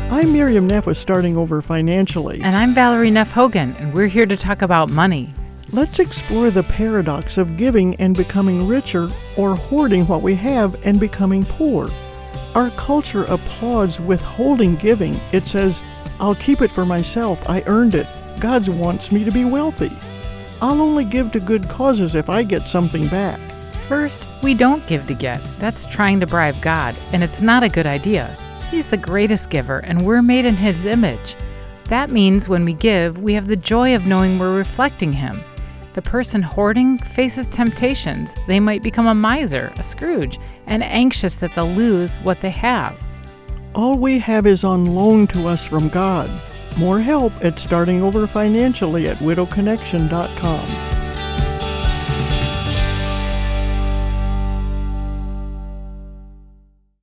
I'm Miriam Neff with Starting Over Financially. And I'm Valerie Neff Hogan, and we're here to talk about money. Let's explore the paradox of giving and becoming richer, or hoarding what we have and becoming poor. Our culture applauds withholding giving. It says, "I'll keep it for myself. I earned it. God wants me to be wealthy. I'll only give to good causes if I get something back." First, we don't give to get. That's trying to bribe God, and it's not a good idea. He's the greatest giver, and we're made in His image. That means when we give, we have the joy of knowing we're reflecting Him. The person hoarding faces temptations. They might become a miser, a Scrooge, and anxious that they'll lose what they have. All we have is on loan to us from God. More help at Starting Over Financially at widowconnection.com.